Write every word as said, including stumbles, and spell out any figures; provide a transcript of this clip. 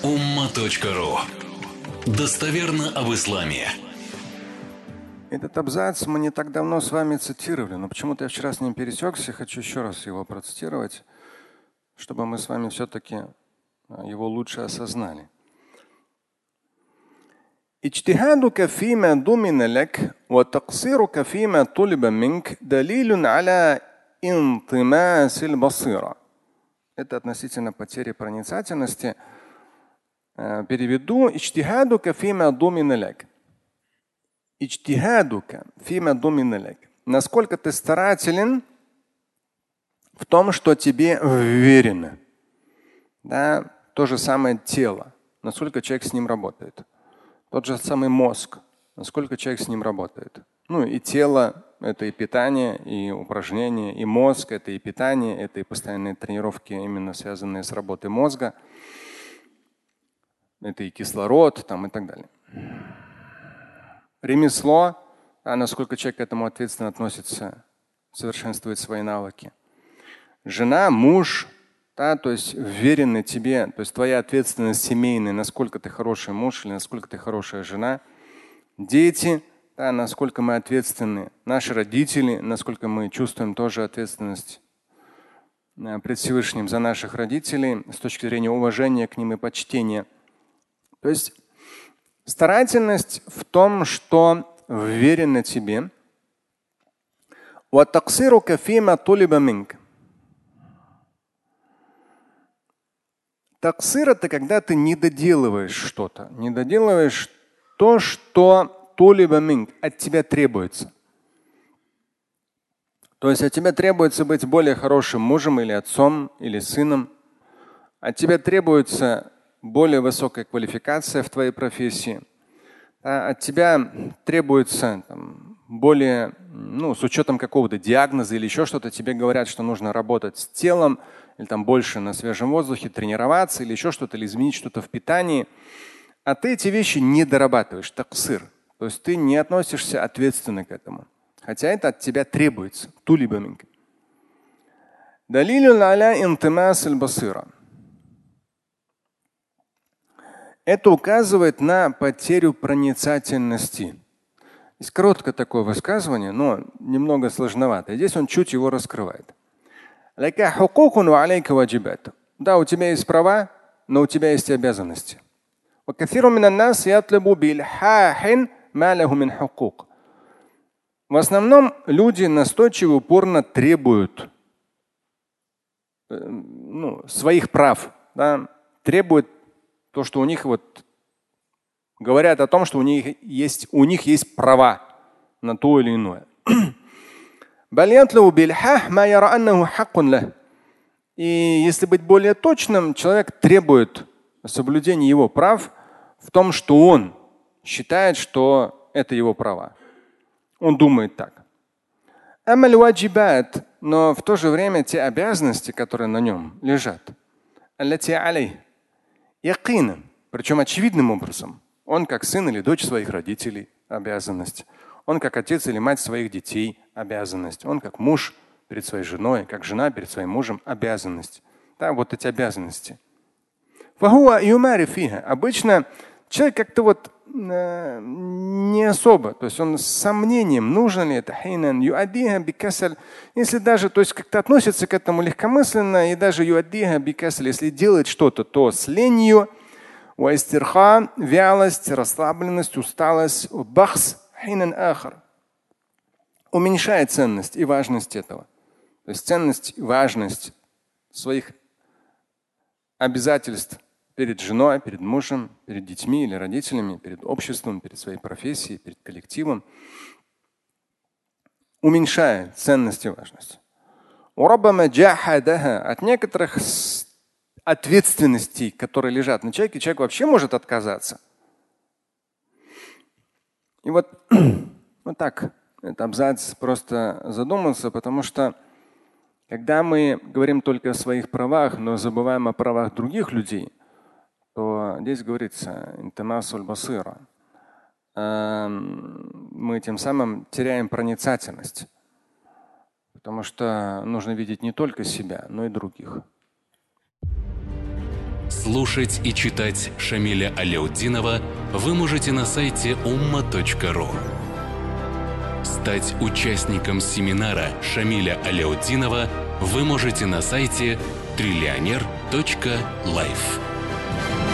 умма точка ру. Достоверно об исламе. Этот абзац мы не так давно с вами цитировали, но почему-то я вчера с ним пересекся, хочу еще раз его процитировать, чтобы мы с вами все-таки его лучше осознали. اجتهادك فيما ضمن لك وتقصيرك فيما طلب منك دليل على انطماس البصيرة. Это относительно потери проницательности. Переведу. اجتهادك فيما ضمن لك. اجتهادك فيما ضمن لك. Насколько ты старателен в том, что тебе вверено. Да, то же самое тело. Насколько человек с ним работает. Тот же самый мозг, насколько человек с ним работает. Ну и тело – это и питание, и упражнения, и мозг – это и питание, это и постоянные тренировки, именно связанные с работой мозга. Это и кислород там, и так далее. Ремесло, а насколько человек к этому ответственно относится, совершенствует свои навыки. Жена, муж, да, то есть вверены тебе, то есть твоя ответственность семейная, насколько ты хороший муж или насколько ты хорошая жена. Дети, да, насколько мы ответственны. Наши родители, насколько мы чувствуем тоже ответственность пред Всевышним за наших родителей с точки зрения уважения к ним и почтения. То есть старательность в том, что вверено тебе. Таксир – это когда ты не доделываешь что-то, не доделываешь то, что толиба минг от тебя требуется. То есть от тебя требуется быть более хорошим мужем или отцом, или сыном. От тебя требуется более высокая квалификация в твоей профессии. От тебя требуется там, более, ну, с учетом какого-то диагноза или еще что-то, тебе говорят, что нужно работать с телом, или там больше на свежем воздухе, тренироваться, или еще что-то, или изменить что-то в питании. А ты эти вещи не дорабатываешь, таксир. То есть ты не относишься ответственно к этому. Хотя это от тебя требуется. Тулибаминг. Далилюн аля интимас аль-басира. Это указывает на потерю проницательности. Есть короткое такое высказывание, но немного сложновато. Здесь он чуть его раскрывает. Да, у тебя есть права, но у тебя есть обязанности. В основном люди настойчиво упорно требуют ну, своих прав, да, требуют то, что у них вот говорят о том, что у них есть, у них есть права на то или иное. И если быть более точным, человек требует соблюдения его прав в том, что он считает, что это его права. Он думает так. Но в то же время те обязанности, которые на нем лежат, причем очевидным образом, он как сын или дочь своих родителей – обязанность. Он как отец или мать своих детей – обязанность. Он как муж перед своей женой, как жена перед своим мужем – обязанность. Да, вот эти обязанности. Обычно человек как-то вот э, не особо, то есть он с сомнением, нужно ли это. Если даже, то есть как-то относится к этому легкомысленно, и даже если делает что-то, то с ленью, вялость, расслабленность, усталость, бахс, уменьшает ценность и важность этого. То есть ценность и важность своих обязательств перед женой, перед мужем, перед детьми или родителями, перед обществом, перед своей профессией, перед коллективом. Уменьшает ценность и важность. От некоторых ответственностей, которые лежат на человеке, человек вообще может отказаться. И вот, вот так этот абзац просто задумался, потому что когда мы говорим только о своих правах, но забываем о правах других людей, то здесь говорится интимасуль басира. Мы тем самым теряем проницательность, потому что нужно видеть не только себя, но и других. Слушать и читать Шамиля Аляутдинова вы можете на сайте умма точка ру. Стать участником семинара Шамиля Аляутдинова вы можете на сайте триллионер точка лайф.